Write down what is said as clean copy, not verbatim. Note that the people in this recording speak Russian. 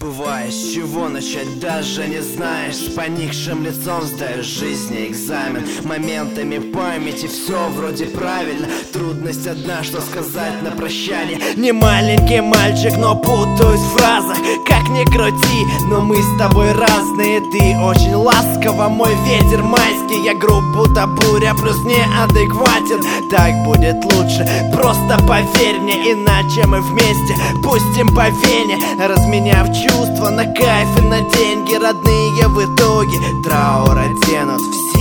забывая, с чего начать, даже не знаешь. С поникшим лицом сдаешь жизни экзамен. Моментами памяти все вроде правильно. Трудность одна, что сказать на прощание. Не маленький мальчик, но путаюсь в фразах. Как ни крути, но мы с тобой разные. Ты очень ласково, мой ветер майский. Я груб, будто буря, плюс неадекватен. Так будет лучше, просто поверь мне. Иначе мы вместе пустим по вене, разменяв чувства на кайф и на деньги. Родные в итоге траур оденут все.